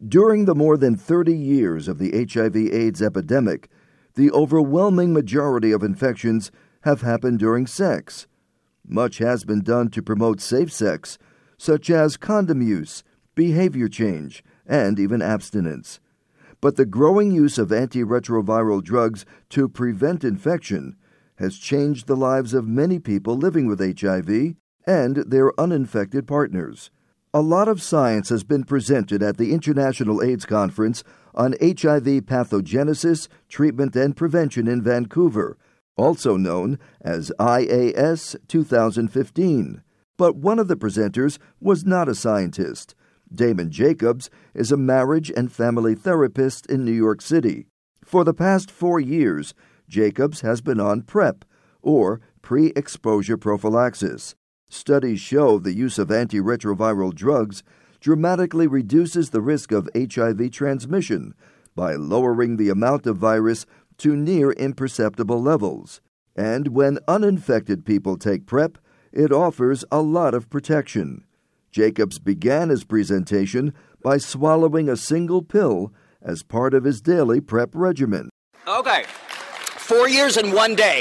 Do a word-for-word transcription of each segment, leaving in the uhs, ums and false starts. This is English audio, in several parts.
During the more than thirty years of the H I V AIDS epidemic, the overwhelming majority of infections have happened during sex. Much has been done to promote safe sex, such as condom use, behavior change, and even abstinence. But the growing use of antiretroviral drugs to prevent infection has changed the lives of many people living with H I V and their uninfected partners. A lot of science has been presented at the International AIDS Conference on H I V pathogenesis, treatment, and prevention in Vancouver, also known as I A S twenty fifteen. But one of the presenters was not a scientist. Damon Jacobs is a marriage and family therapist in New York City. For the past four years, Jacobs has been on PrEP, or pre-exposure prophylaxis. Studies show the use of antiretroviral drugs dramatically reduces the risk of H I V transmission by lowering the amount of virus to near imperceptible levels. And when uninfected people take PrEP, it offers a lot of protection. Jacobs began his presentation by swallowing a single pill as part of his daily PrEP regimen. Okay, four years and one day.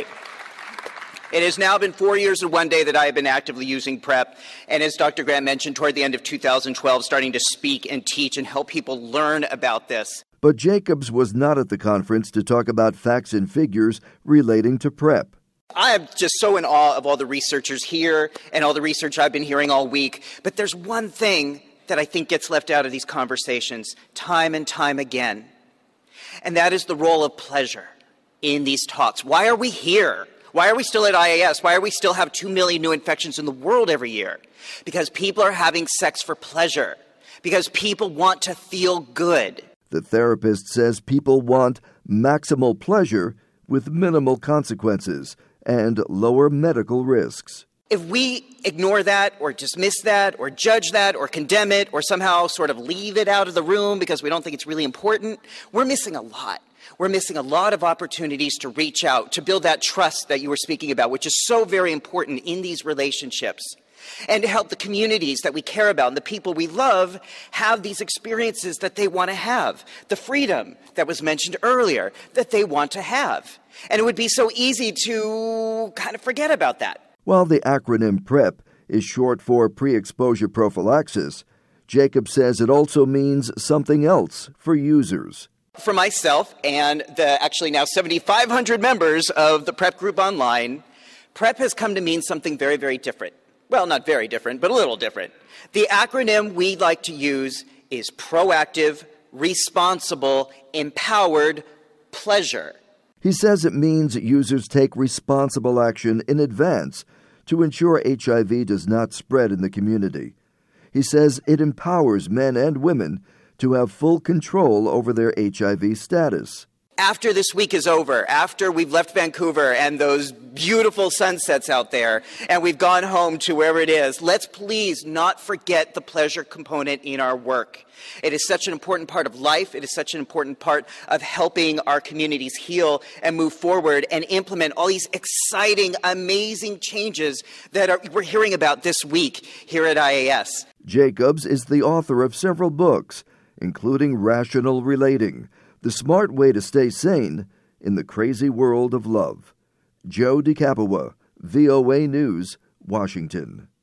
It has now been four years and one day that I have been actively using PrEP, and as Doctor Grant mentioned, toward the end of two thousand twelve, starting to speak and teach and help people learn about this. But Jacobs was not at the conference to talk about facts and figures relating to PrEP. I am just so in awe of all the researchers here and all the research I've been hearing all week, but there's one thing that I think gets left out of these conversations time and time again, and that is the role of pleasure in these talks. Why are we here? Why are we still at I A S? Why are we still have two million new infections in the world every year? Because people are having sex for pleasure. Because people want to feel good. The therapist says people want maximal pleasure with minimal consequences and lower medical risks. If we ignore that or dismiss that or judge that or condemn it or somehow sort of leave it out of the room because we don't think it's really important, we're missing a lot. We're missing a lot of opportunities to reach out, to build that trust that you were speaking about, which is so very important in these relationships, and to help the communities that we care about and the people we love have these experiences that they want to have, the freedom that was mentioned earlier that they want to have. And it would be so easy to kind of forget about that. While the acronym PrEP is short for pre-exposure prophylaxis, Jacob says it also means something else for users. For myself and the actually now seventy-five hundred members of the PrEP group online, PrEP has come to mean something very, very different. Well, not very different, but a little different. The acronym we like to use is proactive, responsible, empowered pleasure. He says it means users take responsible action in advance to ensure H I V does not spread in the community. He says it empowers men and women to have full control over their H I V status. After this week is over, after we've left Vancouver and those beautiful sunsets out there, and we've gone home to wherever it is, let's please not forget the pleasure component in our work. It is such an important part of life. It is such an important part of helping our communities heal and move forward and implement all these exciting, amazing changes that are, we're hearing about this week here at I A S. Jacobs is the author of several books, including Rational Relating, The Smart Way to Stay Sane in the Crazy World of Love. Joe DiCapua, V O A News, Washington.